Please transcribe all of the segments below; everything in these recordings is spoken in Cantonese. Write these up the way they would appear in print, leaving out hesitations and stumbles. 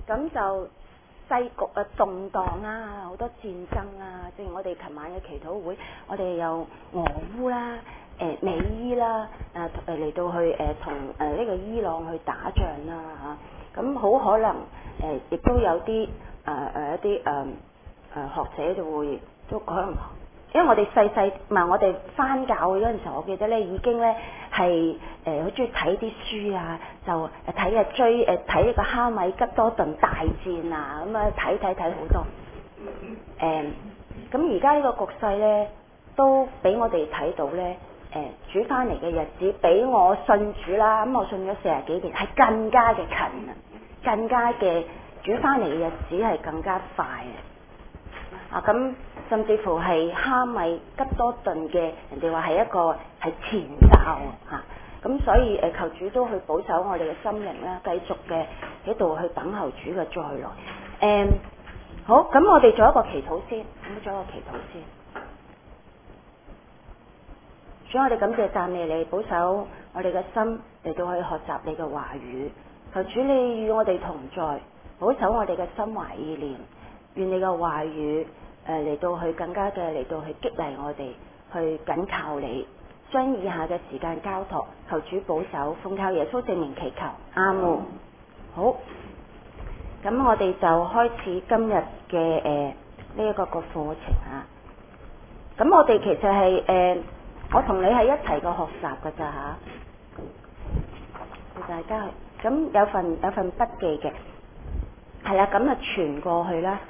咁就世局動盪啊，好多戰爭啊，正如我哋琴晚嘅祈禱會，我哋有俄烏啦、美伊啦，嚟到去同呢個伊朗去打仗啦嚇，咁好可能亦都有啲一啲學者就會都可能。因為我哋細唔係我哋返教會嗰陣時候，我記得咧已經咧係好中意睇啲書啊，就睇呢個哈米吉多頓大戰啊，咁啊睇好多。咁而家呢個局勢咧都俾我哋睇到咧，主返嚟嘅日子比我信主啦，咁我信咗40幾年係更加嘅近啊，更加嘅主返嚟嘅日子係更加快啊！咁甚至乎係哈米吉多頓嘅，人哋話係一個係前哨啊！咁所以求主都去保守我哋嘅心靈啦，繼續嘅喺度去等候主嘅再來。好，咁我哋做一個祈禱先，做一個祈禱先。主，我哋感謝讚美你，保守我哋嘅心嚟到去學習你嘅話語。求主你與我哋同在，保守我哋嘅心懷意念。願你嘅話語嚟到去更加嘅嚟到去激勵我哋去緊靠你，將以下嘅時間交託，求主保守，奉靠耶穌聖名祈求，阿門。好，咁我哋就開始今日嘅呢一個課程啊。咁我哋其實係我同你係一齊個學習噶咋吓，大家咁有份筆記嘅，係啦，咁啊傳過去啦。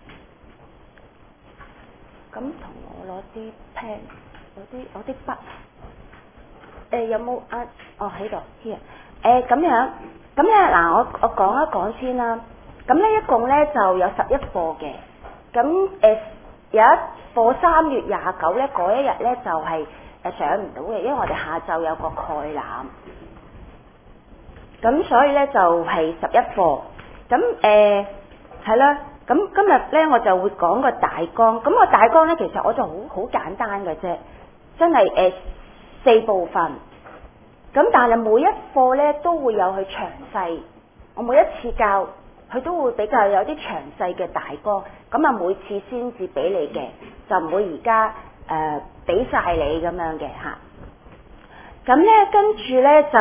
咁同我攞啲 pen，攞啲筆，有冇啊？哦喺度 here， 咁樣，咁咧嗱，我講一講先啦。咁咧一共咧就有11課嘅，咁有一課3月29咧嗰一日咧就係上唔到嘅，因為我哋下晝有個概覽，咁所以咧就係11課，咁係啦。咁今日咧我就會講個大綱，咁個大綱咧其實我就好簡單嘅啫，真係4部分，咁但係每一課咧都會有佢詳細，我每一次教佢都會比較有啲詳細嘅大綱，咁啊每次先至俾你嘅，就唔會而家俾晒你咁樣嘅嚇。咁咧跟住咧就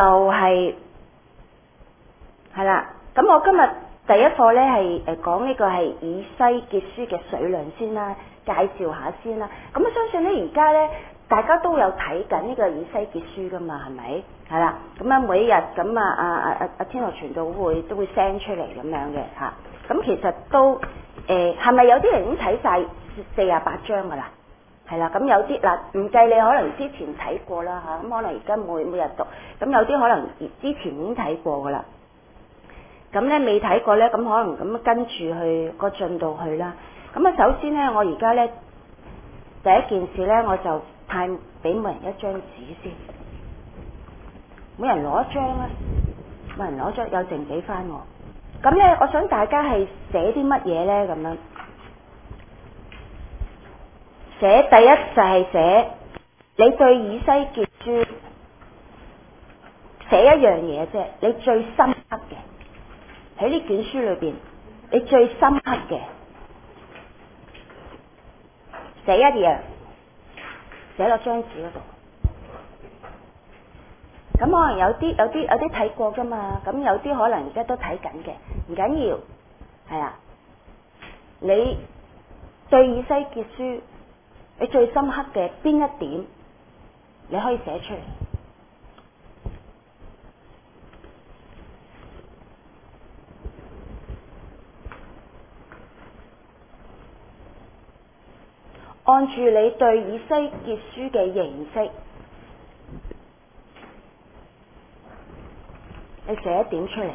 係啦，咁我今日第一課咧係講呢個係以西結書嘅水量先啦，介紹下先啦。咁我相信咧而家咧大家都有睇緊呢個以西結書噶嘛，係咪？係啦，咁啊每一日咁阿天樂傳道會都會 send 出嚟咁樣嘅嚇。咁其實都係咪有啲人已經睇晒48章噶啦？係啦，咁有啲嗱唔計你可能之前睇過啦嚇，咁可能而家每日讀，咁有啲可能之前已經睇過噶啦。咁咧未睇過咧，咁可能咁跟住去個進度去啦。咁啊，首先咧，我而家咧第一件事咧，我就派俾每人一張紙先，每人攞一張啦，每人攞張有剩俾翻我。咁咧，我想大家係寫啲乜嘢咧？咁樣寫第一就係寫你對以西結書寫一樣嘢啫，你最深刻嘅。喺呢卷書裏邊，你最深刻嘅寫一樣，寫落張紙嗰度。咁可能有啲睇過噶嘛，咁有啲可能而家都睇緊嘅，唔緊要，係啊。你對以西結書，你最深刻嘅邊一點，你可以寫出嚟。按住你對以西結書嘅認識，你寫一點出嚟，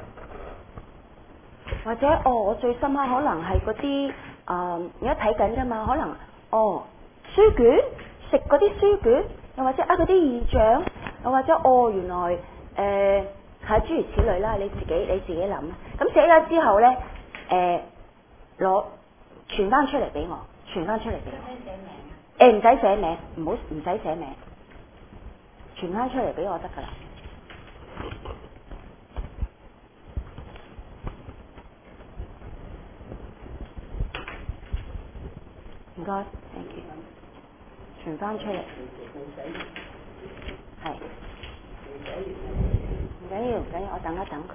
或者我最深刻可能係嗰啲而家睇緊㗎嘛，可能書卷食嗰啲書卷，又或者嗰啲異象，又或者原來係諸如此類啦，你自己諗。咁寫咗之後咧，傳翻出嚟俾我。傳翻出嚟俾我，唔使寫名，唔使寫名，傳翻出嚟俾我得噶啦。 唔該，thank you，傳翻出嚟，係，唔緊要，我等一等佢。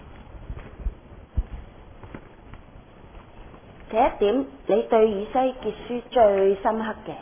這一點你對以西結書最深刻嘅，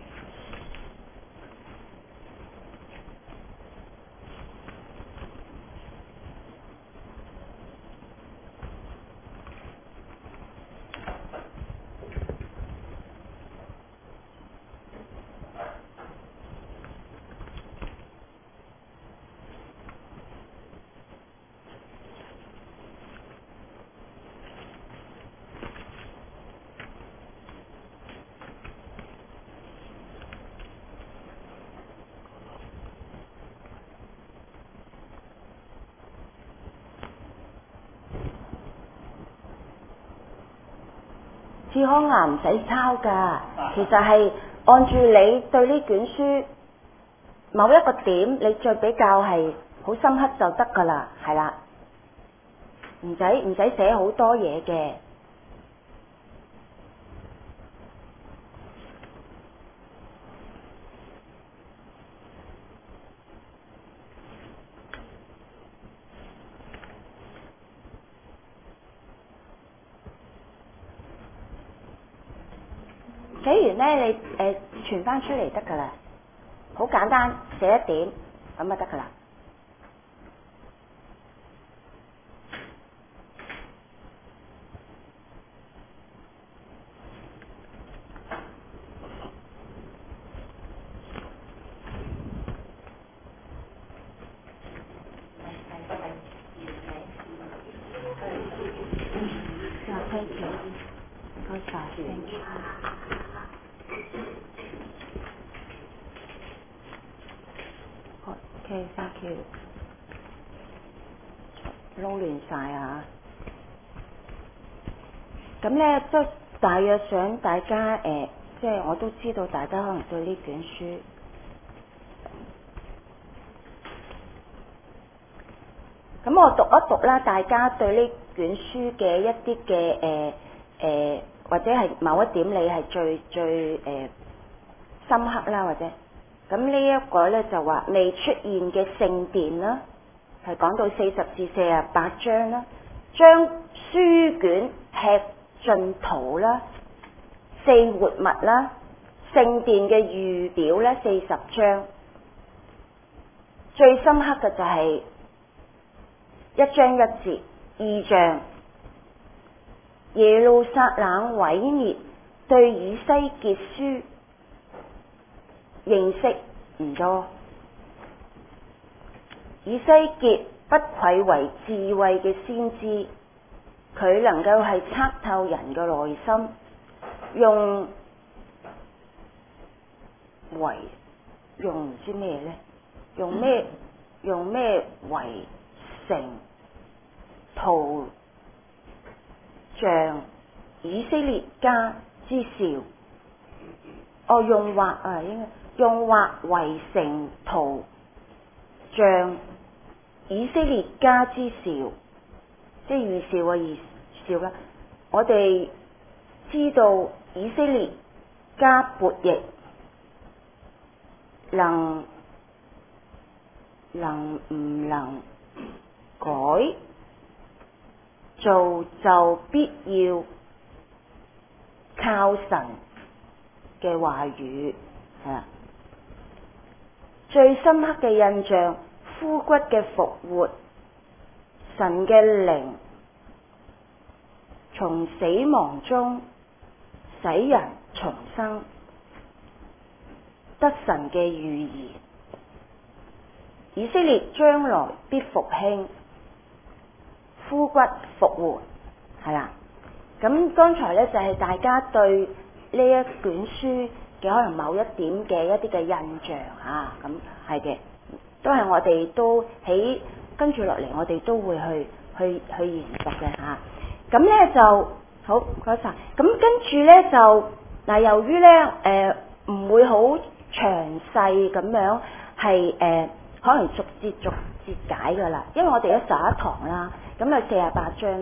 志康啊，唔使抄㗎，其實係按住你對呢卷書某一個點，你再比較係好深刻就得㗎啦，係啦，唔使寫好多嘢嘅。寫完呢，你傳翻出嚟得㗎啦，好簡單，寫一點咁就得㗎啦。thank you，唔該晒，thank you。OK，thank you。撈亂晒啊！咁呢，即係大約想大家即係我都知道大家可能對呢卷書，咁我讀一讀啦，大家對呢卷書嘅一啲嘅或者係某一點你係最深刻啦，或者咁呢一個呢，就話未出現嘅聖殿啦，係講到40至48章啦，將書卷吃盡圖啦，四活物啦，聖殿嘅預表咧40章，最深刻嘅就係1章1節異象，耶路撒冷毀滅對以西結書認識唔多，以西結不愧為智慧嘅先知，佢能夠係測透人嘅內心，用唔知咩呢？用咩為成圖像以色列家之兆？用畫為成圖像以色列家之兆，即係預兆嘅預兆啦。我哋知道以色列家悖逆，能唔能改造就必要靠神嘅話語，係啦。最深刻嘅印象，枯骨嘅復活，神嘅靈從死亡中使人重生，得神嘅預言，以色列將來必復興，枯骨復活，係啦。咁剛才呢，就係大家對呢一卷書嘅可能某一點嘅一啲嘅印象啊，咁係嘅，都係我哋都跟住落嚟，我哋都會去研讀嘅嚇。咁呢就好，唔該晒。咁跟住呢，就嗱，由於呢唔會好詳細咁樣係可能逐節解㗎啦，因為我哋有11堂啦，咁有48章啦。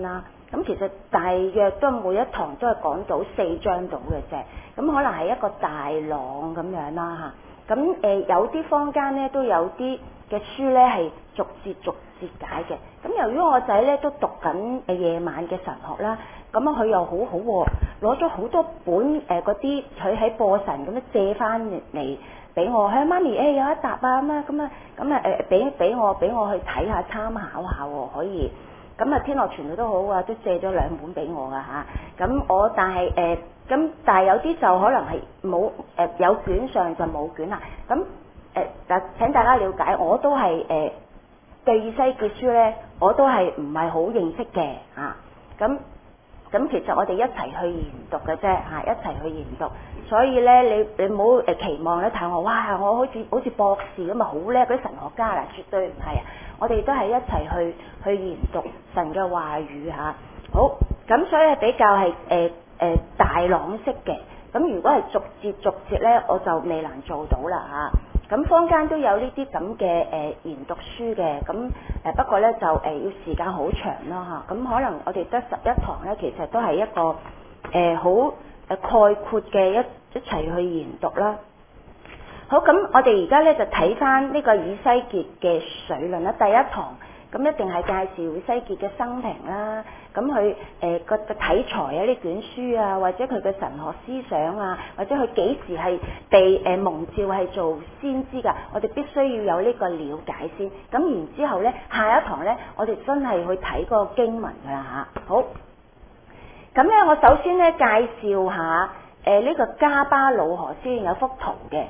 咁其實大約都每一堂都係講到4章到嘅啫，咁可能係一個大朗咁樣啦嚇。咁有啲坊間咧都有啲嘅書咧係逐節解嘅。咁由於我仔咧都讀緊夜晚嘅神學啦，咁佢又好好喎，攞咗好多本嗰啲佢喺播神咁樣借翻嚟俾我，佢話媽咪有一集啊俾我去睇下參考下喎，可以。咁天樂傳道都好啊，都借咗2本俾我噶嚇。咁但係有啲就可能係冇有卷上就冇卷啦。咁嗱請大家了解，我都係對以西結書咧，我都係唔係好認識嘅嚇。咁其實我哋一齊去研讀嘅啫嚇，一齊去研讀。所以咧，你唔好期望咧睇我，哇！我好似博士咁啊，好叻嗰啲神學家啦，絕對唔係啊！我哋都係一齊去研讀神嘅話語嚇。好，咁所以係比較係大朗式嘅。咁如果係逐節咧，我就未能做到啦嚇。咁坊間都有呢啲咁嘅研讀書嘅，咁不過咧就要時間好長咯嚇。咁可能我哋得11堂咧，其實都係一個好概括嘅一齊去研讀啦。好，咁我哋而家咧就睇翻呢個以西結嘅水論啦。第一堂咁一定係介紹以西結嘅生平啦。咁佢個體裁啊，呢卷書啊，或者佢嘅神學思想啊，或者佢幾時係被蒙召係做先知㗎，我哋必須要有呢個了解先。咁然之後咧，下一堂咧，我哋真係去睇嗰個經文㗎啦嚇。好，咁咧我首先咧介紹下呢個加巴魯河先有幅圖嘅。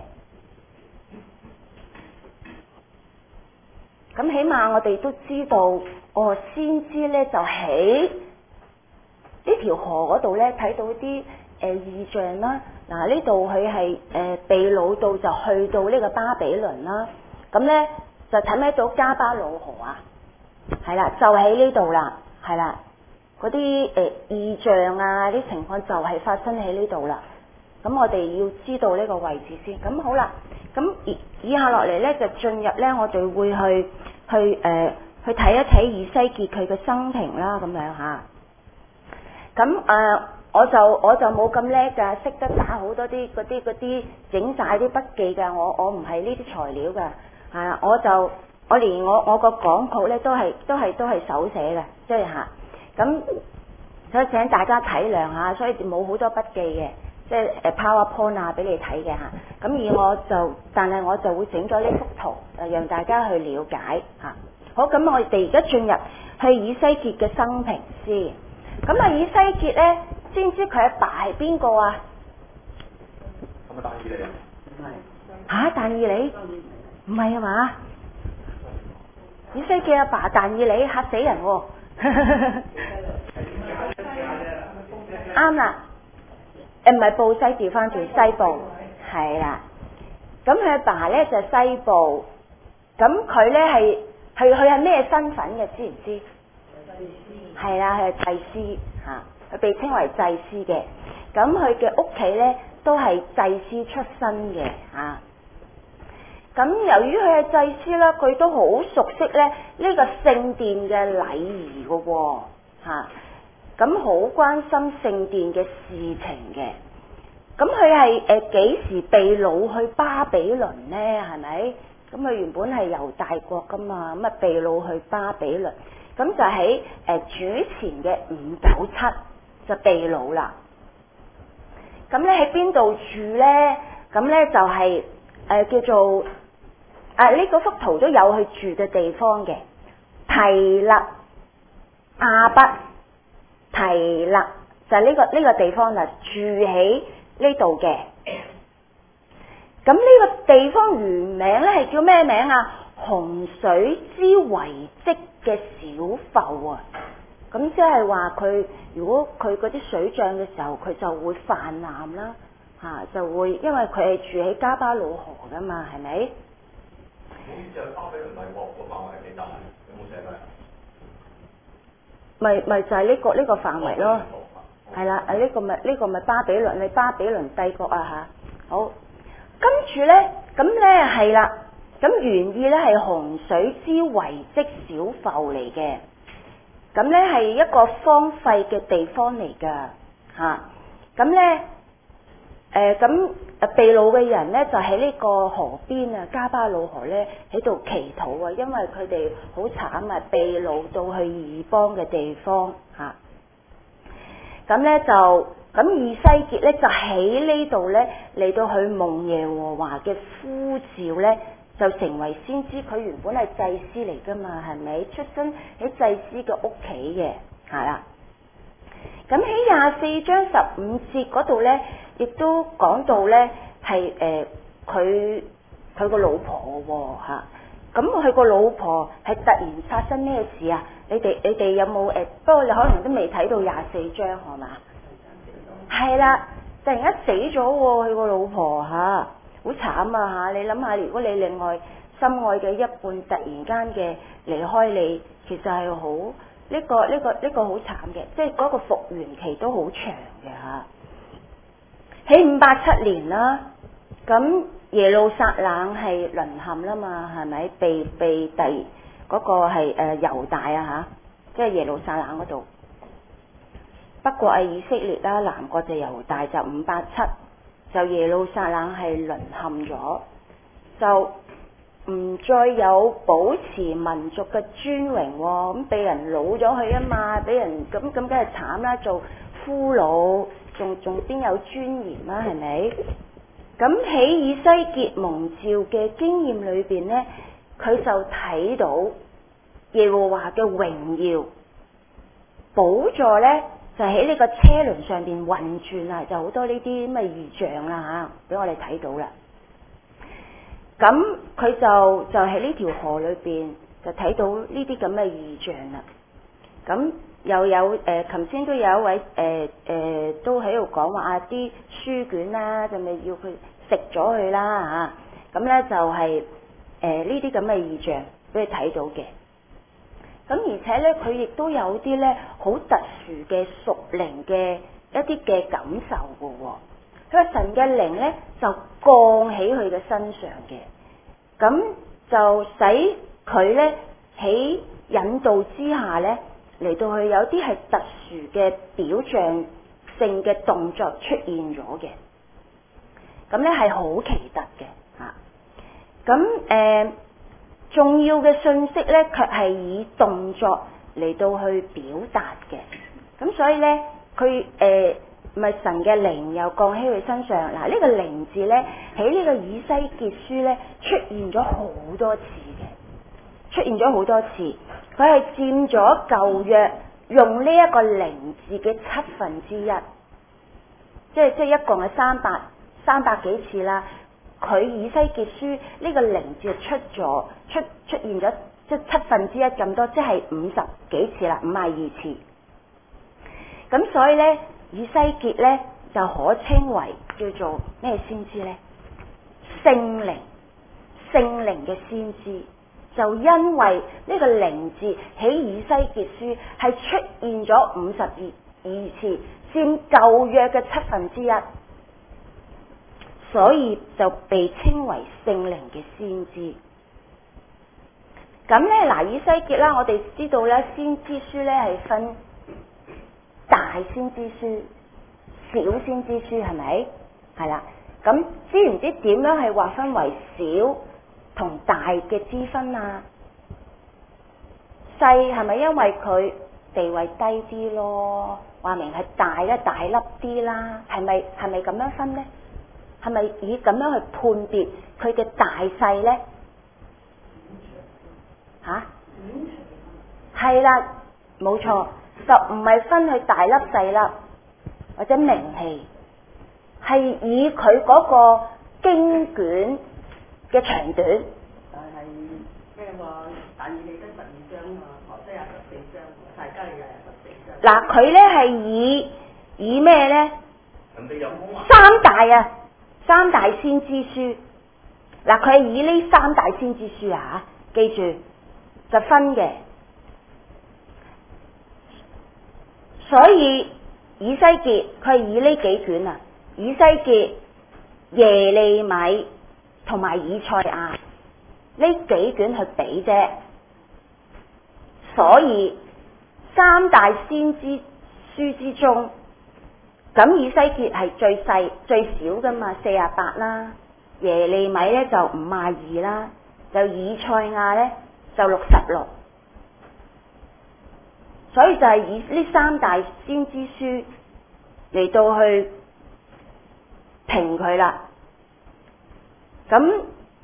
咁起碼我哋都知道，先知咧就喺呢條河嗰度咧睇到啲異象啦。嗱，呢度佢係被擄到就去到呢個巴比倫啦。咁咧就睇唔睇到加巴魯河啊？係啦，就喺呢度啦，係啦。嗰啲異象啊，啲情況就係發生喺呢度啦。咁我哋要知道呢個位置先。咁好啦，咁以下落嚟咧就進入咧，我哋會去睇一睇以西結佢嘅生平啦，咁樣嚇。咁我就冇咁叻㗎，識得打好多啲嗰啲整晒啲筆記㗎。我唔係呢啲材料㗎，係啊，我連我個講稿咧都係手寫嘅，即係嚇。咁所以請大家體諒下，所以冇好多筆記嘅，即係PowerPoint 啊俾你睇嘅嚇。咁但係我就會整咗呢幅圖，讓大家去了解嚇。好，咁我哋而家進入去以西結嘅生平先。咁以西結咧，知唔知佢阿爸係邊個啊？ 係咪但以理啊？唔係。 嚇，但以理？唔係啊嘛？以西結阿爸但以理，嚇死人喎！啱啦，唔係布西調翻轉西部，係啦。咁佢阿爸咧就西部，咁佢咧佢係咩身份嘅？知唔知？祭司。係啦，佢係祭司嚇，佢被稱為祭司嘅。咁佢嘅屋企咧都係祭司出身嘅嚇。咁由於佢係祭司啦，佢都好熟悉咧呢個聖殿嘅禮儀嘅喎嚇。咁好關心聖殿嘅事情嘅。咁佢係幾時被擄去巴比倫呢？係咪？咁佢原本係猶大國噶嘛，咁被擄去巴比倫，咁就喺主前嘅597就被擄啦。咁咧喺邊度住咧？咁咧就係叫做呢個幅圖都有佢住嘅地方嘅，提勒亞畢提勒就係呢個地方啦，住喺呢度嘅。咁呢個地方原名咧係叫咩名啊？洪水之遺跡嘅小埠啊！咁即係話佢如果佢嗰啲水漲嘅時候，佢就會泛濫啦，就會因為佢係住喺加巴魯河噶嘛，係咪？ 好似係巴比倫帝國個範圍係幾大？有冇寫咩？ 咪就係呢個範圍咯，係啦，呢個咪巴比倫，你巴比倫帝國啊嚇。好，跟住咧，咁咧係啦，咁原意咧係洪水之遺跡小埠嚟嘅。 咁咧係一個荒廢嘅地方嚟㗎嚇。咁咧咁被擄嘅人咧就喺呢個河邊啊，加巴魯河咧喺度祈禱啊，因為佢哋好慘啊，被擄到去異邦嘅地方嚇。咁咧咁以西結咧就喺呢度咧嚟到去蒙耶和華嘅呼召咧，就成為先知。佢原本係祭司嚟噶嘛，係咪？出身喺祭司嘅屋企嘅，係啦。咁喺24章15節嗰度咧，亦都講到咧係佢個老婆喎嚇。咁佢個老婆係突然發生咩事啊？你哋有冇不過你可能都未睇到24章係嘛？係啦，突然間死咗喎，佢個老婆嚇，好慘啊嚇！你諗下，如果你另外心愛嘅一半突然間嘅離開你，其實係好呢個好慘嘅，即係嗰個復原期都好長嘅嚇。喺587年啦，咁耶路撒冷係淪陷啦嘛，係咪？被第嗰個係猶大啊嚇，即係耶路撒冷嗰度。北國係以色列啦，南國就猶大，就587，就耶路撒冷係淪陷咗，就唔再有保持民族嘅尊榮喎，咁俾人擄咗去啊嘛，俾人咁梗係慘啦，做俘虜，仲邊有尊嚴啦，係咪？咁喺以西結蒙召嘅經驗裏邊呢，佢就睇到耶和華嘅榮耀，寶座呢。就喺呢個車輪上邊運轉啊，就好多呢啲咁嘅異象啦嚇，俾我哋睇到啦。咁佢就喺呢條河裏邊就睇到呢啲咁嘅異象啦。咁又有頭先都有一位都喺度講話啊，啲書卷啦，就咪要佢食咗佢啦嚇。咁咧就係呢啲咁嘅異象俾佢睇到嘅。咁而且咧，佢亦都有啲咧好特殊嘅屬靈嘅一啲嘅感受嘅喎。佢話神嘅靈咧就降喺佢嘅身上嘅，咁就使佢咧喺引導之下咧嚟到去有啲係特殊嘅表象性嘅動作出現咗嘅。咁咧係好奇特嘅嚇。咁重要嘅信息咧，卻係以動作嚟到去表達嘅。咁所以咧，佢咪神嘅靈又降喺佢身上。嗱，呢個靈字咧，喺呢個以西結書咧出現咗好多次嘅，出現咗好多次。佢係佔咗舊約用呢一個靈字嘅1/7，即係一共係300幾次啦。佢以西結書呢個靈字出現咗即係1/7咁多，即係50幾次啦，52次。咁所以咧，以西結咧就可稱為叫做咩先知咧？聖靈嘅先知，就因為呢個靈字喺以西結書係出現咗52次，佔舊約嘅1/7。所以就被稱為聖靈嘅先知。咁咧嗱，以西結啦，我哋知道咧，先知書咧係分大先知書、小先知書，係咪？係啦。咁知唔知點樣係劃分為小同大嘅之分啊？細係咪因為佢地位低啲咯？話明係大咧，大粒啲啦，係咪咁樣分咧？係咪以咁樣去判別佢嘅大細咧？嚇？係啦，冇錯，就唔係分佢大粒細粒或者名氣，係以佢嗰個經卷嘅長短。 係咩喎？但以理得12章啊，何西阿14章，撒迦利亞14章。嗱， 佢咧係以咩咧？三大先知書。嗱，佢係以呢3大先知書啊，記住就分嘅。所以以西結佢係以呢幾卷啊，以西結、耶利米同埋以賽亞呢幾卷去比啫。所以三大先知書之中，咁以西結係最細最少噶嘛，48啦，耶利米咧就52啦，就以賽亞咧就66，所以就係以呢三大先知書嚟到去評佢啦。咁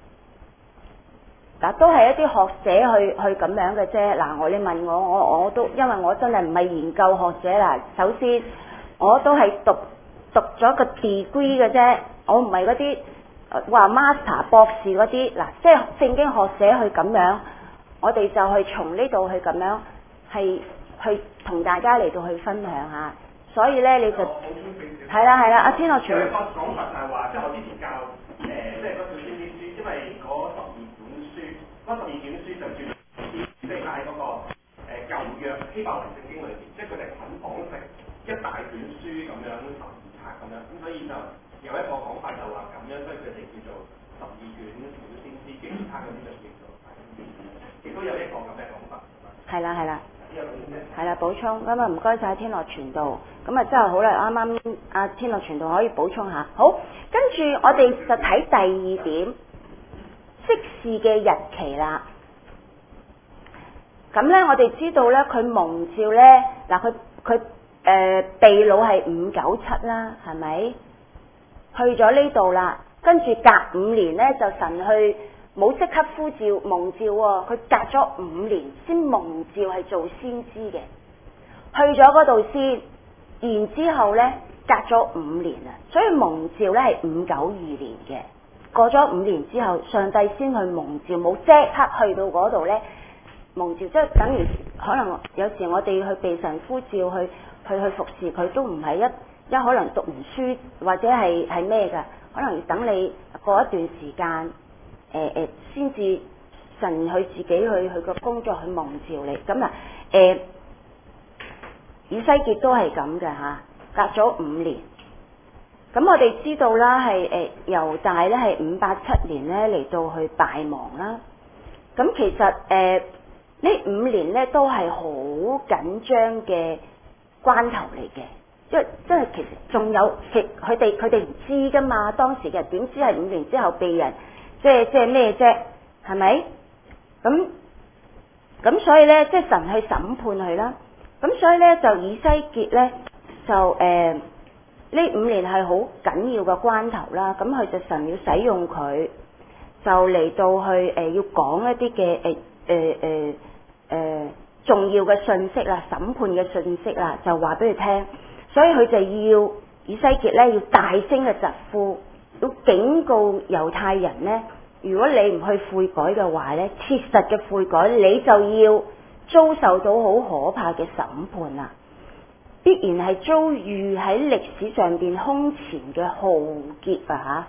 嗱都係一啲學者去咁樣嘅啫。嗱，你問我都因為我真係唔係研究學者啦。首先我都係讀咗個 degree 嘅啫，我唔係嗰啲話 master 博士嗰啲。嗱，即係聖經學者去咁樣，我哋就去從呢度去咁樣係去同大家嚟到去分享下。所以咧你就係啦，阿天樂全。 有一個講法就係話，即係我之前教即係嗰本先知書，因為嗰12卷書就叫即係喺嗰個舊約希伯來聖經裏邊，即係佢哋捆綁成一大卷書咁樣12冊咁樣，咁所以就有一個講法就話咁樣，所以佢哋叫做12卷小先知，其他嗰啲就叫做大先知，亦都有一個咁嘅講法。係啦，補充咁啊，唔該晒天樂傳道。咁啊，真係好啦，啱啱阿天樂傳道可以補充下。好，跟住我哋就睇第二點，釋事嘅日期啦。咁咧，我哋知道咧，佢蒙召咧，嗱，佢被擄係597啦，係咪？去咗呢度啦，跟住隔5年咧，就神去冇即刻呼召蒙召喎，佢隔咗5年先蒙召係做先知嘅，去咗嗰度先。然之後咧，隔咗5年啊，所以蒙召咧係592年嘅。過咗5年之後，上帝先去蒙召，冇即刻去到嗰度咧蒙召，即係等於可能有時我哋去被神呼召去服侍佢，都唔係一可能讀完書或者係咩㗎，可能要等你過一段時間先至神去自己去個工作去蒙召你。咁啊以西結都係咁嘅嚇，隔咗5年。咁我哋知道啦，係猶大咧係587年咧嚟到去敗亡啦。咁其實呢5年咧都係好緊張嘅關頭嚟嘅，因為真係其實仲有佢哋唔知噶嘛，當時嘅人點知係5年之後被人即係咩啫？係咪？咁所以咧，即係神去審判佢啦。咁所以咧就以西結咧就呢5年係好緊要嘅關頭啦。咁佢就神要使用佢，就嚟到去要講一啲嘅重要嘅信息啦，審判嘅信息啦，就話俾佢聽。所以佢就要以西結咧要大聲嘅疾呼，要警告猶太人咧，如果你唔去悔改嘅話咧，切實嘅悔改，你就要遭受到好可怕嘅審判啦，必然係遭遇喺歷史上邊空前嘅浩劫啊！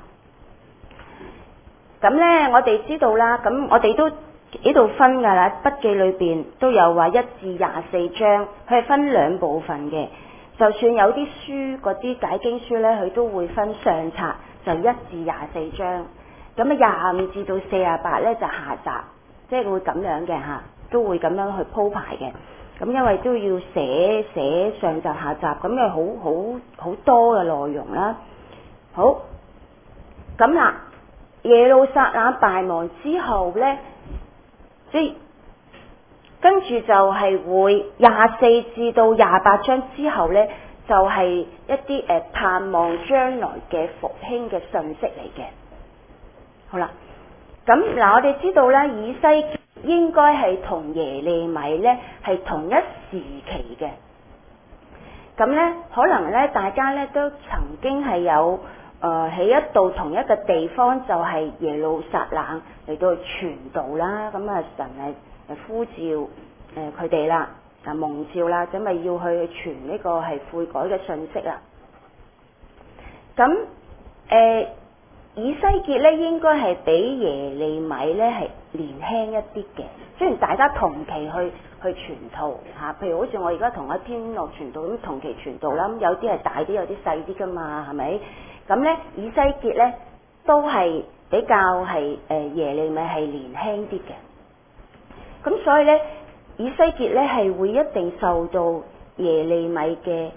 嚇，咁咧我哋知道啦，咁我哋都呢度分噶啦，筆記裏邊都有話1至24章，佢係分2部分嘅。就算有啲書嗰啲解經書咧，佢都會分上冊，就1至24章。咁啊25至到48咧就下集，即係會咁樣嘅嚇。都會咁樣去鋪排嘅，咁因為都要寫上集下集，咁又好多嘅內容啦。好，咁啦，耶路撒冷敗亡之後咧，即係跟住就係會24至到28章之後咧，就係一啲盼望將來嘅復興嘅信息嚟嘅。好啦，咁嗱，我哋知道咧，以西應該係同耶利米咧係同一時期嘅，咁咧可能咧大家咧都曾經係有喺一度同一個地方，就係耶路撒冷嚟到傳道啦。咁啊神係呼召佢哋啦，蒙召啦，咁咪要去傳呢個係悔改嘅信息啦。咁以西結咧應該係比耶利米咧係年輕一啲嘅，雖然大家同期去傳道嚇，譬如好似我而家同阿天樂傳道咁同期傳道啦，咁有啲係大啲，有啲細啲噶嘛，係咪？咁咧以西結咧都係比較係耶利米係年輕啲嘅，咁所以咧以西結咧係會一定受到耶利米嘅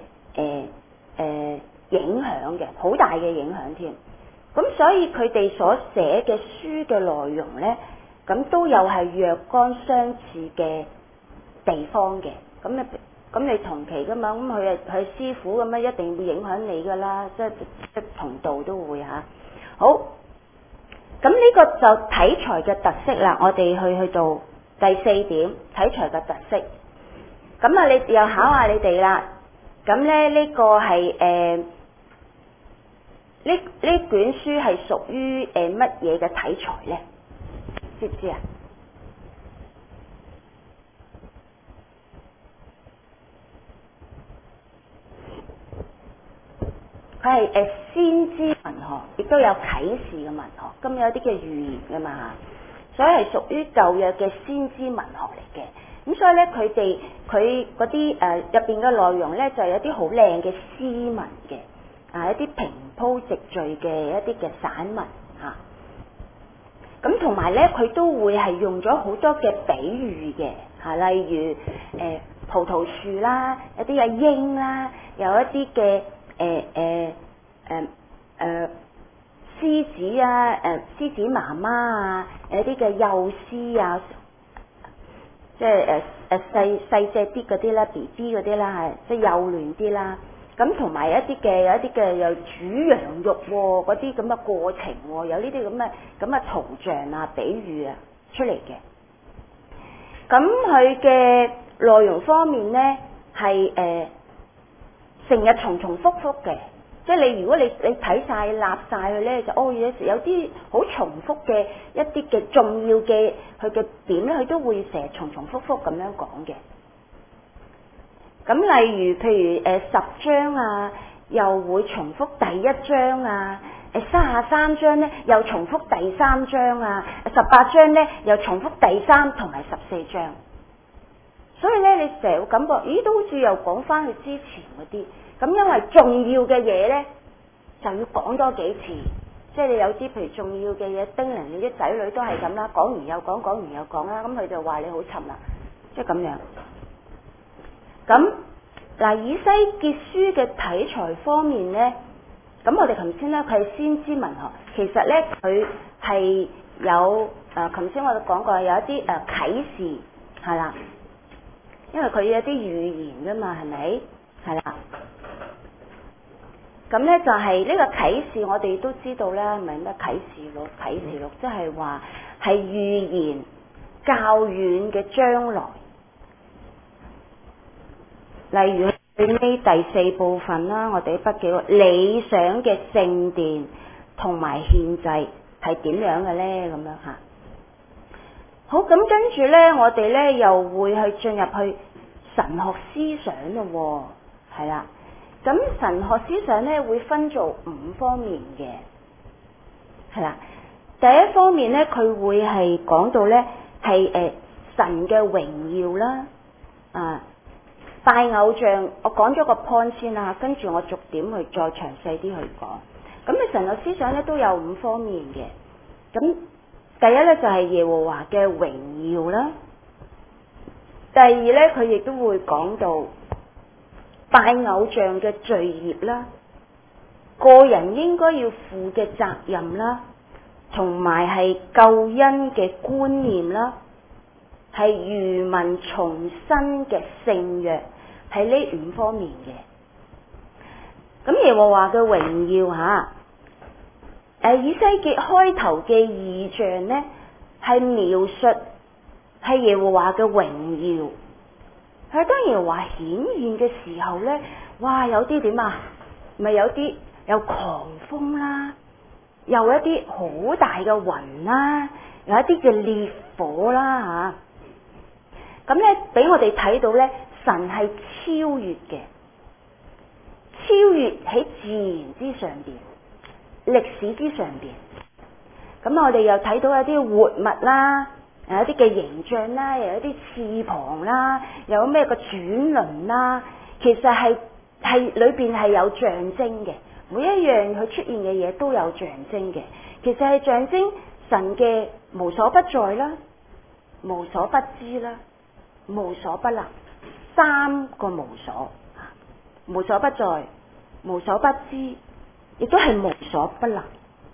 影響嘅，好大嘅影響添。咁所以佢哋所寫嘅書嘅內容咧，咁都有係若干相似嘅地方嘅。咁你同期噶嘛，咁佢係師傅咁樣，一定會影響你噶啦，即同道都會嚇。好，咁呢個就體裁嘅特色啦。我哋去到第4點，體裁嘅特色。咁啊，你又考下你哋啦。咁咧呢個係呢卷書係屬於乜嘢嘅體裁咧？知唔知啊？佢係先知文學，亦都有啟示嘅文學，咁有啲嘅預言噶嘛，所以係屬於舊約嘅先知文學嚟嘅。咁所以咧，佢嗰啲入邊嘅內容咧，就有啲好靚嘅詩文嘅，一啲平鋪直敘嘅一啲嘅散文嚇。咁同埋咧，佢都會係用咗好多嘅比喻嘅嚇，例如葡萄樹啦，有啲嘅鷹啦，有一啲嘅獅子啊，獅子媽媽啊，有啲嘅幼獅啊，即係細隻啲嗰啲啦 ，BB 嗰啲啦，係即係幼嫩啲啦。咁同埋有一啲嘅又煮羊肉喎，嗰啲咁嘅過程喎，有呢啲咁嘅圖像啊、比喻啊出嚟嘅。咁佢嘅內容方面咧係成日重複複嘅，即係如果你睇晒立晒佢咧，就有啲好重複嘅一啲嘅重要嘅佢嘅點咧，佢都會成日重複複咁樣講嘅。咁例如譬如10章啊，又會重複第1章啊，33章咧又重複第3章啊，18章咧又重複第3同埋14章。所以咧，你成日會感覺，咦，都好似又講翻去之前嗰啲。咁因為重要嘅嘢咧，就要講多幾次。即係你有啲譬如重要嘅嘢，叮嚀你啲仔女都係咁啦，講完又講，講完又講啦，咁佢就話你好沉啦，即係咁樣。咁嗱，以西結書嘅體裁方面咧，咁我哋頭先咧佢係先知文學，其實咧佢係有頭先我哋講過有一啲啟示係啦，因為佢有啲預言噶嘛，係咪？係啦。咁咧就係呢個啟示，我哋都知道啦，咪咩啟示錄？啟示錄即係話係預言較遠嘅將來。例如佢呢第4部分啦，我哋筆記理想嘅聖殿同埋獻祭係點樣嘅咧？咁樣嚇。好，咁跟住咧，我哋咧又會去進入去神學思想咯，係啦。咁神學思想咧會分做5方面嘅，係啦。第一方面咧，佢會係講到咧係神嘅榮耀啦，拜偶像，我講咗個 point 先啦，跟住我逐點去再詳細啲去講。咁你神學思想咧都有5方面嘅。咁第一咧就係耶和華嘅榮耀啦。第二咧，佢亦都會講到拜偶像嘅罪孽啦，個人應該要負嘅責任啦，同埋係救恩嘅觀念啦，係餘民重生嘅聖約，係呢5方面嘅。咁耶和華嘅榮耀嚇，以西結開頭嘅異象咧，係描述係耶和華嘅榮耀。佢當耶和華顯現嘅時候咧，哇！有啲點啊？咪有啲有狂風啦，又一啲好大嘅雲啦，有一啲嘅烈火啦嚇。咁咧，俾我哋睇到咧，神係超越嘅，超越喺自然之上邊、歷史之上邊。咁我哋又睇到有啲活物啦。有一啲嘅形象啦，又有一啲翅膀啦，又有咩個轉輪啦，其實係裏邊係有象徵嘅，每一樣佢出現嘅嘢都有象徵嘅，其實係象徵神嘅無所不在啦，無所不知啦， 無所不能，三個無所，無所不在，無所不知，亦都係無所不能。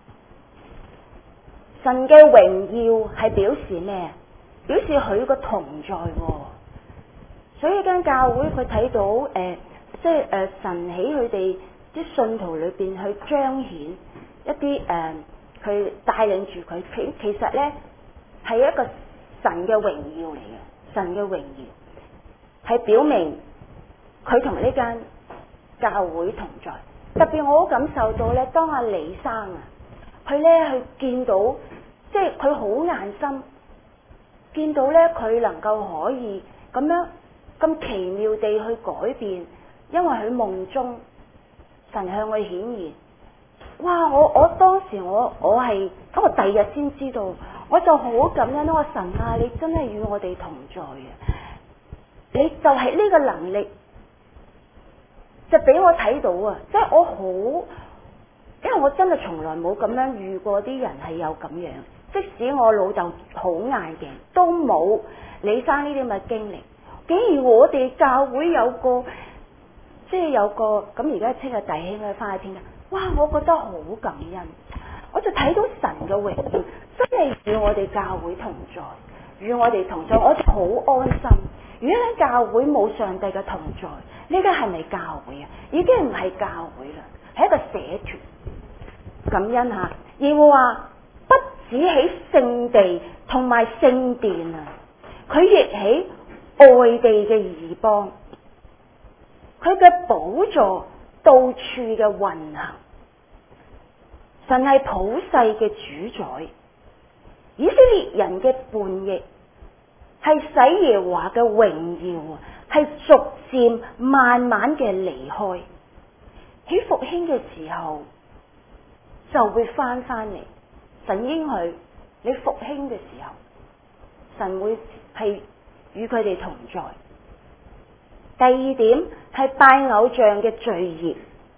神嘅榮耀係表示咩？表示佢個同在喎。所以間教會佢睇到神喺佢哋啲信徒裏邊去彰顯一啲佢帶領住佢，其實咧係一個神嘅榮耀嚟嘅，神嘅榮耀係表明佢同呢間教會同在。特別我好感受到咧，當阿李生啊，佢咧去見到，即係佢好硬心，見到咧佢能夠可以咁樣咁奇妙地去改變，因為佢夢中神向佢顯現。哇！我當時我係咁，我第二日先知道，我就好感恩。我神啊，你真係與我哋同在啊！你就係呢個能力，就俾我睇到啊！即係我好，因為我真係從來冇咁樣遇過啲人係有咁樣。即使我老豆好硬頸，都冇李生呢啲咁嘅經歷。竟然我哋教會有個，即係有個咁而家稱嘅弟兄咧翻去聽嘅，哇！我覺得好感恩，我就睇到神嘅榮耀真係與我哋教會同在，與我哋同在，我就好安心。如果喺教會冇上帝嘅同在，呢家係咪教會啊？已經唔係教會啦，係一個社團。感恩下，而我話不止喺聖地同埋聖殿啊，佢亦喺外地嘅異邦，佢嘅寶座到處嘅運行。神係普世嘅主宰，以色列人嘅叛逆係使耶和華嘅榮耀係逐漸慢慢嘅離開，喺復興嘅時候就會翻嚟。神應許你復興嘅時候，神會係與佢哋同在。第二點係拜偶像嘅罪孽，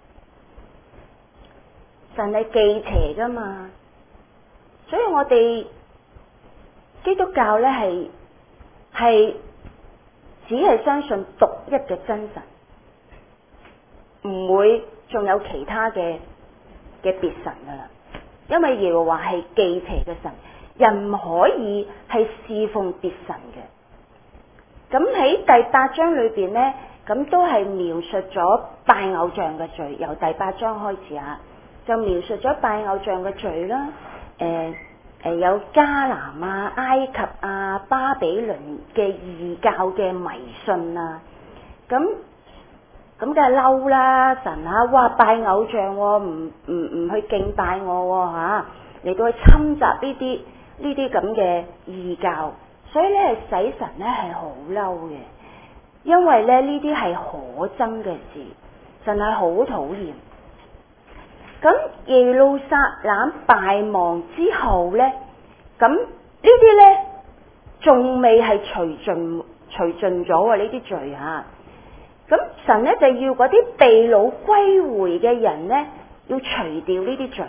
神係忌邪噶嘛，所以我哋基督教咧係只係相信獨一嘅真神，唔會仲有其他嘅別神噶啦。因為耶和華係忌邪嘅神，人唔可以係侍奉別神嘅。咁喺第8章裏邊呢，咁都係描述咗拜偶像嘅罪。由第8章開始啊，就描述咗拜偶像嘅罪啦。有迦南啊、埃及啊、巴比倫嘅異教嘅迷信啊，咁梗係嬲啦！神啊，哇拜偶像唔去敬拜我吓，嚟到去侵襲呢啲咁嘅異教，所以咧係使神咧係好嬲嘅，因為咧呢啲係可憎嘅事，神係好討厭。咁耶路撒冷敗亡之後咧，咁呢啲咧仲未係除盡咗喎呢啲罪啊！咁神咧就要嗰啲被擄歸回嘅人咧，要除掉呢啲罪。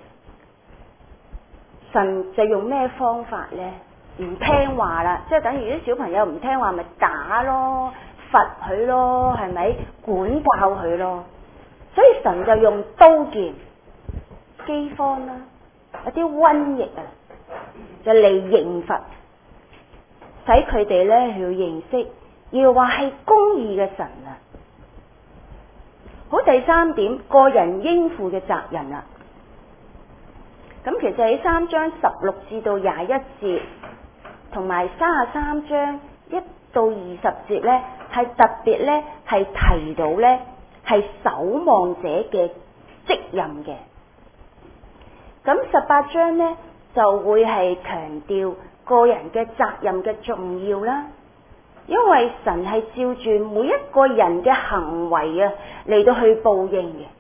神就用咩方法咧？唔聽話啦，即係等於啲小朋友唔聽話，咪打咯、罰佢咯，係咪？管教佢咯。所以神就用刀劍、饑荒啦、有啲瘟疫啊，就嚟刑罰，使佢哋咧去認識。要話係公義嘅神啊！好，第3點，個人應負嘅責任啦。咁其實喺3章16至到21節，同埋33章1到20節咧，係特別咧係提到咧係守望者嘅職任嘅。咁18章咧就會係強調個人嘅責任嘅重要啦。因為神係照住每一個人嘅行為啊嚟到去報應嘅，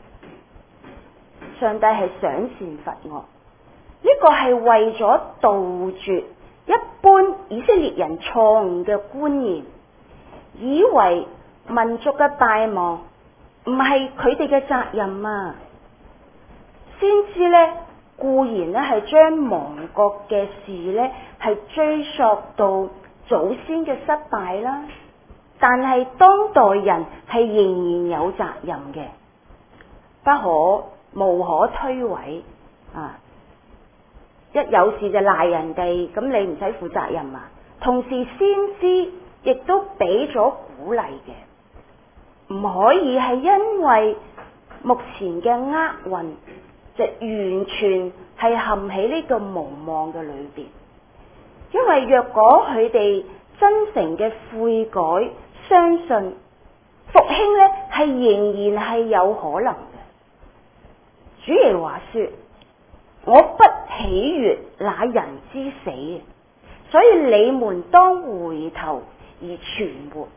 上帝係賞善罰惡，呢個係為咗杜絕一般以色列人錯誤嘅觀念，以為民族嘅敗亡唔係佢哋嘅責任啊，先知咧固然咧係將亡國嘅事咧係追溯到祖先嘅失敗啦，但係當代人係仍然有責任嘅，無可推諉啊！一有事就賴人哋，咁你唔使負責任啊！同時先知亦都俾咗鼓勵嘅，唔可以係因為目前嘅厄運就完全係陷喺呢個無望嘅裏邊，因為若果佢哋真誠嘅悔改，相信復興呢係仍然係有可能嘅。主耶和華說：我不喜悅那人之死，所以你們當回頭而存活。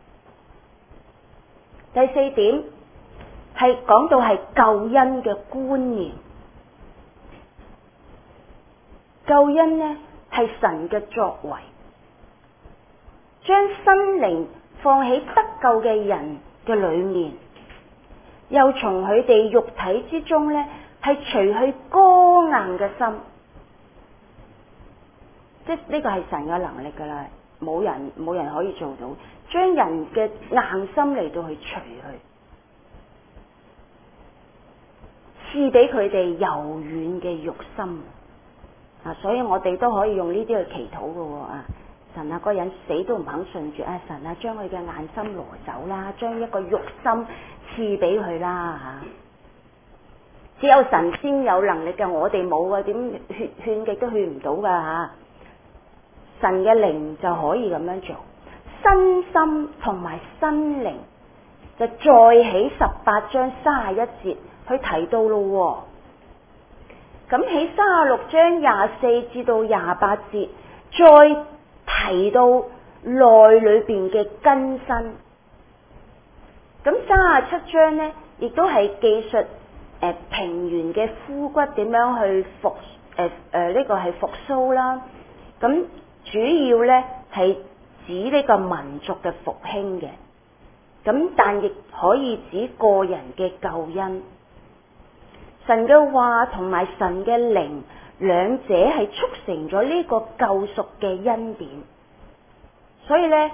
第四點係講到係救恩嘅觀念，救恩呢係神嘅作為，將心靈放喺得救嘅人嘅裏面，又從佢哋肉體之中呢係除去剛硬嘅心，即呢個係神嘅能力噶啦，冇人可以做到，將人嘅硬心嚟到去除去，賜俾佢哋柔軟嘅肉心啊！所以我哋都可以用呢啲去祈禱噶啊！神啊，嗰人死都唔肯信住啊！神啊，將佢嘅硬心攞走啦，將一個肉心賜俾佢啦吓！只有神先有能力嘅，我哋冇啊，點勸極都勸唔到噶吓！神嘅靈就可以咁樣做，身心同埋身靈就再喺18章31節去提到咯。咁喺36章24至到28節再提到內裏邊嘅更新。咁37章呢，亦都係記述平原嘅枯骨點樣去呢個係復甦啦。咁主要呢係指呢個民族嘅復興嘅，咁但亦可以指個人嘅救恩。神嘅話同埋神嘅靈，兩者係促成咗呢個救贖嘅恩典。所以呢，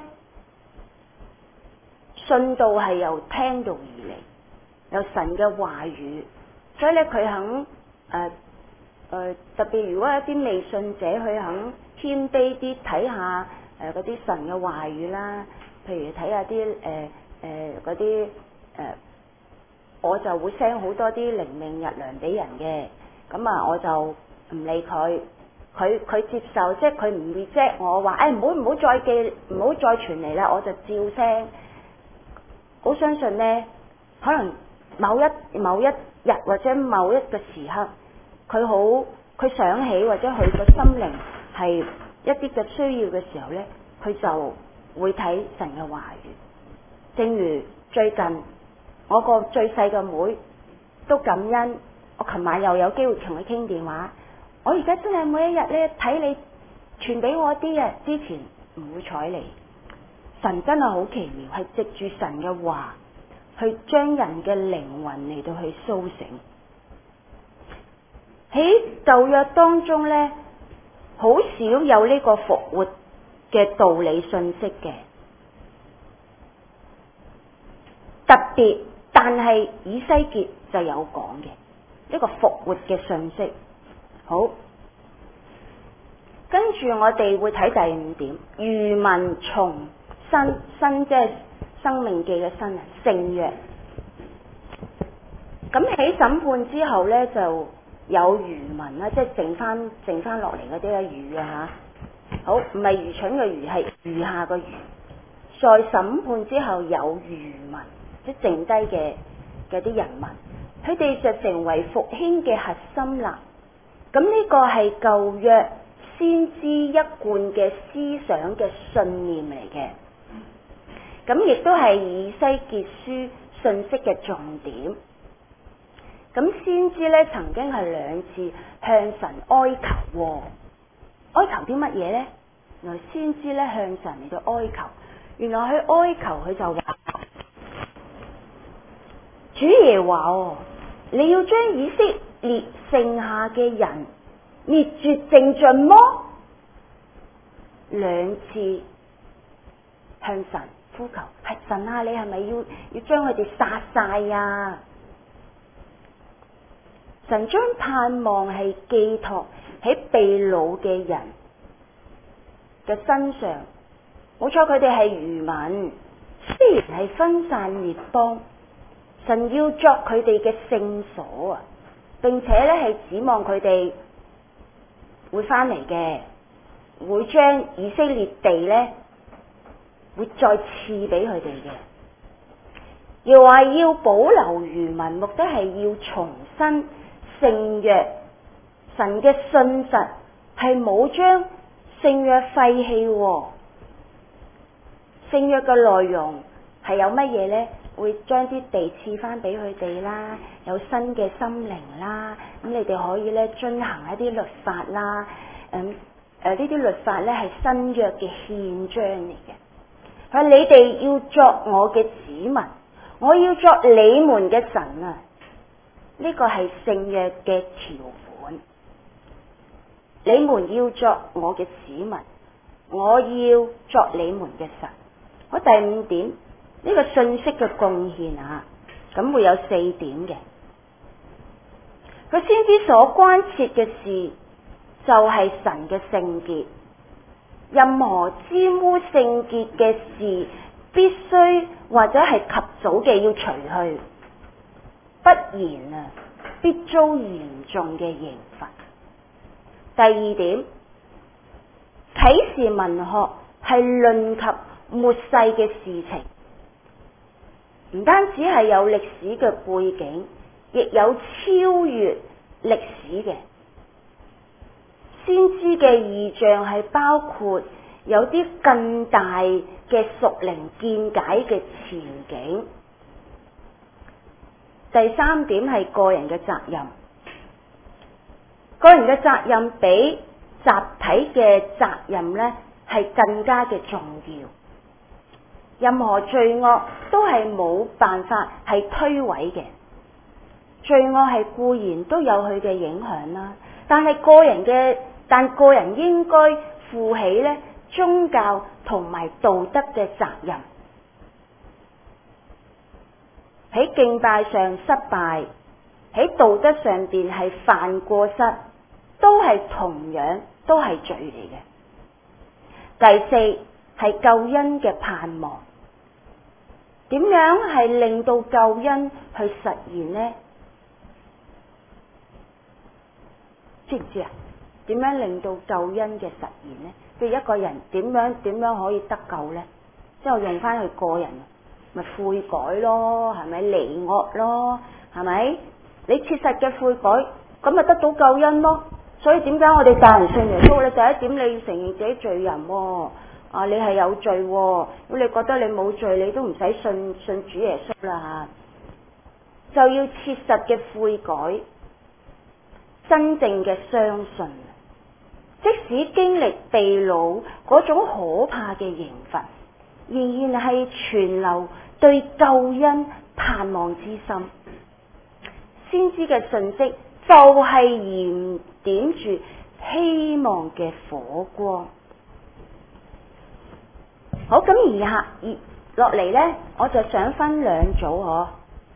信道係由聽道而嚟，由神嘅話語。所以咧，佢肯特別如果一啲未信者，佢肯謙卑啲睇下嗰啲神嘅話語啦，譬如睇下啲嗰啲我就會 send 好多啲靈命日糧俾人嘅，咁啊我就唔理佢，佢接受，即係佢唔 reject 我話，唔好再寄，唔好再傳嚟啦，我就照 send。好相信呢，可能某一日或者某一個時刻，佢想起或者佢個心靈係一啲嘅需要嘅時候呢，佢就會睇神嘅話語。正如最近我個最細嘅妹都感恩，我琴晚又有機會同佢傾電話。我而家真係每一日呢，睇你傳俾我啲啊，之前唔會睬你。神真係好奇妙，係藉住神嘅話去將人嘅靈魂嚟到去甦醒。喺舊約當中呢，好少有呢個復活嘅道理信息嘅，特別但係以西結就有講嘅呢個復活嘅信息。好，跟住我哋會睇第5點，餘民重生，即係生命記嘅新人聖約。咁喺審判之後呢，就有餘民啦，即係剩翻落嚟嗰啲嘅餘啊吓。好，唔係愚蠢嘅愚，係餘下嘅餘。在審判之後有餘民，即係剩低嘅啲人民，佢哋就成為復興嘅核心啦。咁呢個係舊約先知一貫嘅思想嘅信念嚟嘅，咁亦都係以西結書信息嘅重點。咁先知咧曾經係2次向神哀求，哀求啲乜嘢呢？原來先知咧向神嚟到哀求，原來佢哀求佢就話：主耶和華，你要將以色列剩下嘅人滅絕淨盡麼？2次向神呼求，係神啊，你係咪要將佢哋殺晒啊？神將盼望係寄託喺被擄嘅人嘅身上，冇錯，佢哋係餘民，雖然係分散列邦，神要作佢哋嘅聖所啊，並且咧係指望佢哋會翻嚟嘅，會將以色列地咧會再賜俾佢哋嘅，又話要保留餘民，目的係要重新聖約。神嘅信實係冇將聖約廢棄喎，聖約嘅內容係有乜嘢呢？會將啲地賜翻俾佢哋啦，有新嘅心靈啦，咁你哋可以咧遵行一啲律法啦，呢啲律法咧係新約嘅憲章嚟嘅。佢話你哋要作我嘅子民，我要作你們嘅神啊！呢個係聖約嘅條款。你們要作我嘅子民，我要作你們嘅神。好，第五點，呢個信息嘅貢獻啊，咁會有4點嘅。佢先知所關切嘅事就係神嘅聖潔，任何沾污聖潔嘅事必須或者係及早嘅要除去，不然啊必遭嚴重嘅刑罰。第二點，啟示文學係論及末世嘅事情，唔單止係有歷史嘅背景，亦有超越歷史嘅。先知嘅異象係包括有啲更大嘅屬靈見解嘅前景。第三點係個人嘅責任，個人嘅責任比集體嘅責任呢係更加嘅重要。任何罪惡都係冇辦法係推諉嘅，罪惡係固然都有佢嘅影響啦，但個人應該負起呢宗教同埋道德嘅責任。喺敬拜上失敗，喺道德上邊係犯過失，都係同樣都係罪嚟嘅。第四係救恩嘅盼望，點樣係令到救恩去實現呢？知唔知啊？點樣令到救恩嘅實現呢？譬如一個人點樣可以得救呢？之後用翻佢個人，咪悔改咯，係咪離惡咯，係咪？你切實嘅悔改，咁咪得到救恩咯。所以點解我哋教人信耶穌咧？第一點你要承認自己罪人喎，你係有罪喎。如果你覺得你冇罪，你都唔使信主耶穌啦嚇。就要切實嘅悔改，真正嘅相信。即使經歷被擄嗰種可怕嘅刑罰，仍然係存留對救恩盼望之心。先知嘅信息就係燃點住希望嘅火光。好，咁落嚟呢，我就想分兩組嗬。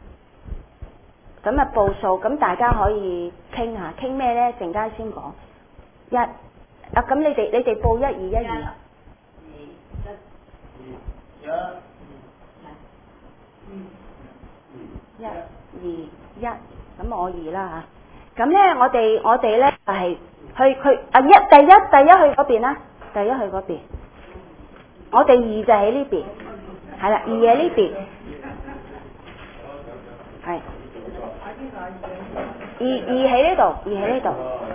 咁啊報數，咁大家可以傾下，傾咩呢？陣間先講。咁你哋報1、2、1、2。1、2、1，咁我2啦嚇。咁咧，我哋咧就係第一去嗰邊啦，第一去嗰邊。我哋2就喺呢邊，係啦，2喺呢邊，係。2喺呢度，2喺呢度。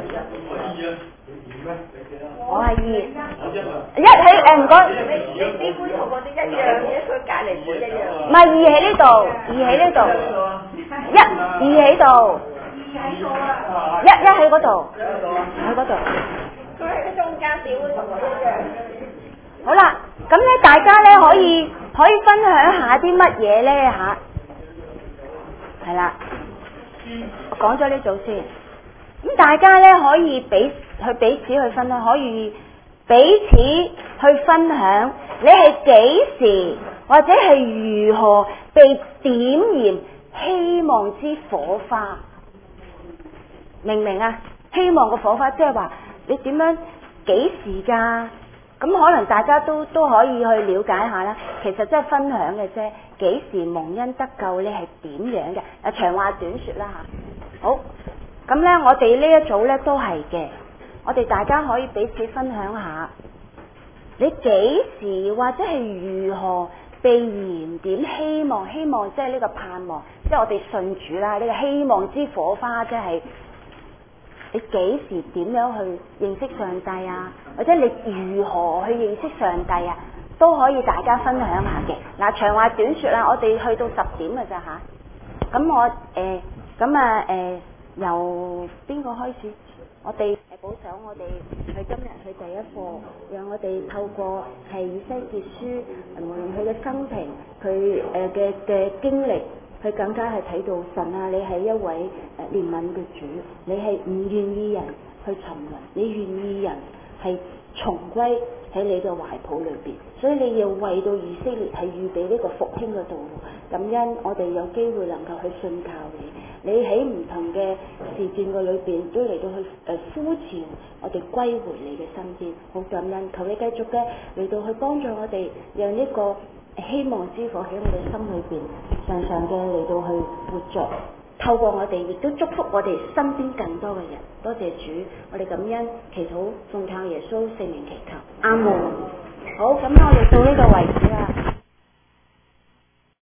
我係2，1喺唔該。你杯同我哋一樣嘅，佢隔離杯一樣。唔係2喺呢度，2喺呢度。2喺度。1喺嗰度，喺嗰度。佢喺個中間，小杯同我一樣。好啦，咁咧大家咧可以分享下啲乜嘢咧嚇？係啦，我講咗呢組先。咁大家咧可以彼此去分享，可以彼此去分享你係幾時或者係如何被點燃希望之火花？明唔明啊？希望個火花即係話你點樣幾時㗎？咁可能大家都可以去了解下啦。其實即係分享嘅啫。幾時蒙恩得救你係點樣嘅？長話短説啦嚇。好，咁呢，我哋呢一組呢都係嘅。我哋大家可以彼此分享下，你幾時或者係如何被燃點希望？希望即係呢個盼望，即係我哋信主啦。呢個希望之火花即係。你幾時點樣去認識上帝啊？或者你如何去認識上帝啊？都可以大家分享下嘅。嗱，長話短説啦，我哋去到10點嘅咋嚇。咁我由邊個開始？我哋保守我哋去今日去第一課，讓我哋透過係以西結書，無論佢嘅生平，佢嘅經歷。佢更加係睇到神啊！你係一位憐憫嘅主，你係唔願意人去沉淪，你願意人係重歸喺你嘅懷抱裏邊，所以你要為到以色列係預備呢個復興嘅道路。感恩我哋有機會能夠去信靠你，你喺唔同嘅事件嘅裏邊都嚟到去呼召我哋歸回你嘅身邊，好感恩，求你繼續嘅嚟到去幫助我哋，讓一個希望之火喺我哋心裏邊，常常嘅嚟到去活着，透過我哋亦都祝福我哋身邊更多嘅人。多謝主，我哋感恩祈禱，奉靠耶穌聖名祈求，阿門。好，咁我哋到呢個為止啦。